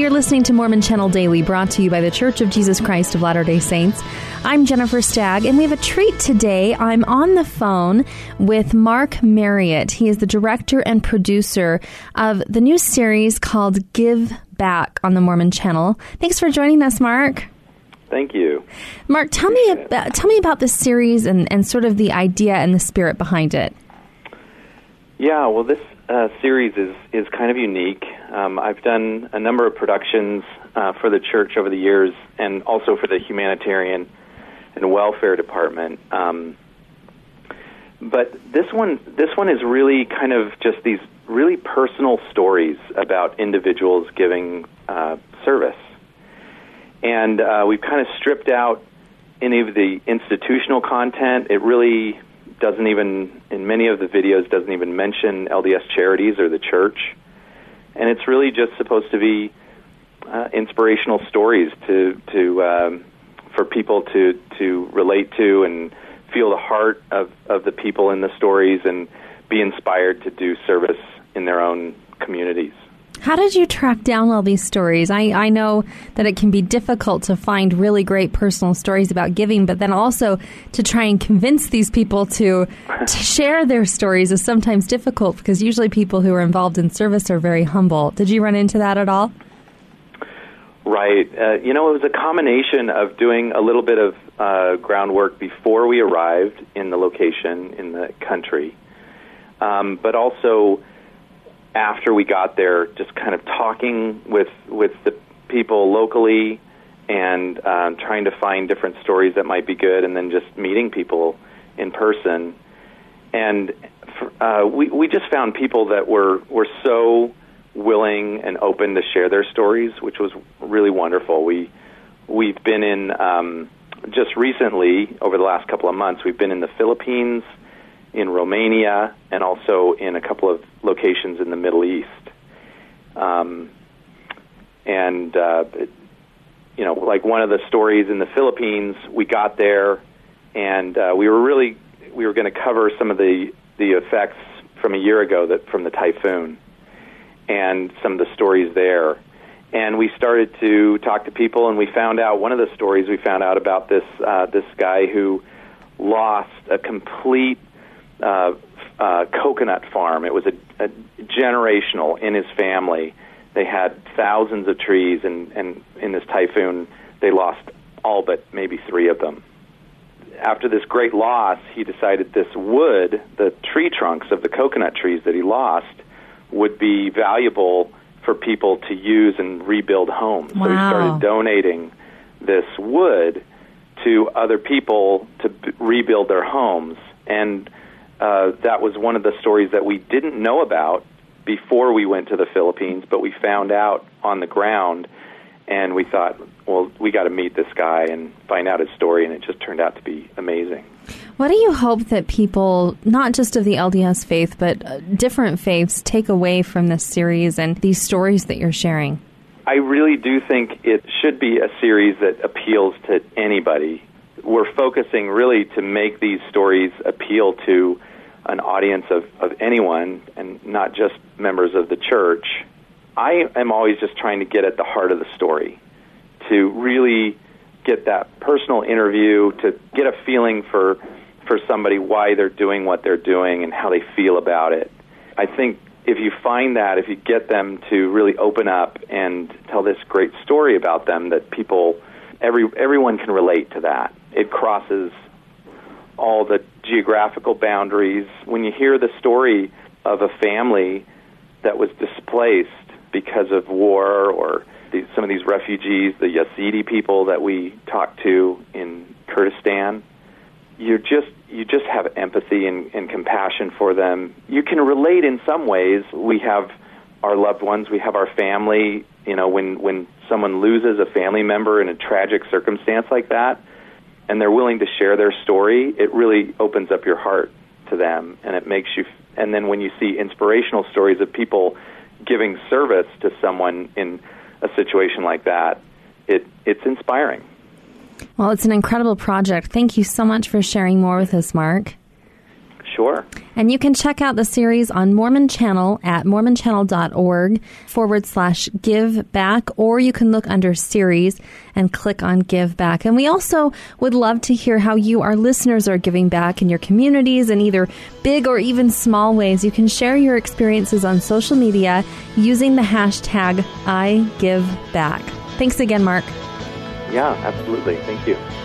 you're listening to Mormon Channel Daily, brought to you by The Church of Jesus Christ of Latter-day Saints. I'm Jennifer Stagg, and we have a treat today. I'm on the phone with Mark Marriott. He is the director and producer of the new series called Give Back on the Mormon Channel. Thanks for joining us, Mark. Thank you. Mark, tell me about this series and sort of the idea and the spirit behind it. Yeah, well, this series is kind of unique. I've done a number of productions for the church over the years, and also for the humanitarian and welfare department. But this one is really kind of just these really personal stories about individuals giving service. And we've kind of stripped out any of the institutional content. It really doesn't even, in many of the videos, doesn't even mention LDS Charities or the church. And it's really just supposed to be inspirational stories for people to relate to and feel the heart of the people in the stories and be inspired to do service in their own communities. How did you track down all these stories? I know that it can be difficult to find really great personal stories about giving, but then also to try and convince these people to share their stories is sometimes difficult, because usually people who are involved in service are very humble. Did you run into that at all? Right. It was a combination of doing a little bit of groundwork before we arrived in the location in the country, but also after we got there, just kind of talking with the people locally and trying to find different stories that might be good, and then just meeting people in person. And we just found people that were so willing and open to share their stories, which was really wonderful. We've been in, just recently, over the last couple of months, we've been in the Philippines, in Romania, and also in a couple of locations in the Middle East. Like one of the stories in the Philippines, we got there, and we were going to cover some of the effects from a year ago from the typhoon, and some of the stories there. And we started to talk to people, and we found out, one of the stories we found out about this guy who lost a complete coconut farm. It was a generational in his family. They had thousands of trees, and in this typhoon, they lost all but maybe 3 of them. After this great loss, he decided this wood, the tree trunks of the coconut trees that he lost, would be valuable for people to use and rebuild homes. Wow. So he started donating this wood to other people to rebuild their homes. And that was one of the stories that we didn't know about before we went to the Philippines, but we found out on the ground, and we thought, well, we got to meet this guy and find out his story, and it just turned out to be amazing. What do you hope that people, not just of the LDS faith, but different faiths, take away from this series and these stories that you're sharing? I really do think it should be a series that appeals to anybody. We're focusing really to make these stories appeal to an audience of anyone, and not just members of the church. I am always just trying to get at the heart of the story, to really get that personal interview, to get a feeling for somebody, why they're doing what they're doing and how they feel about it. I think if you find that, if you get them to really open up and tell this great story about them, that everyone can relate to that. It crosses all the geographical boundaries. When you hear the story of a family that was displaced because of war, or some of these refugees, the Yazidi people that we talked to in Kurdistan, you just have empathy and compassion for them. You can relate in some ways. We have our loved ones, we have our family. When someone loses a family member in a tragic circumstance like that, and they're willing to share their story, it really opens up your heart to them, and it makes you. And then when you see inspirational stories of people giving service to someone in a situation like that, it's inspiring. Well, it's an incredible project. Thank you so much for sharing more with us, Mark. Sure. And you can check out the series on Mormon Channel at mormonchannel.org/give back, or you can look under series and click on Give Back. And we also would love to hear how you, our listeners, are giving back in your communities in either big or even small ways. You can share your experiences on social media using the hashtag #IGiveBack. Thanks again, Mark. Yeah, absolutely. Thank you.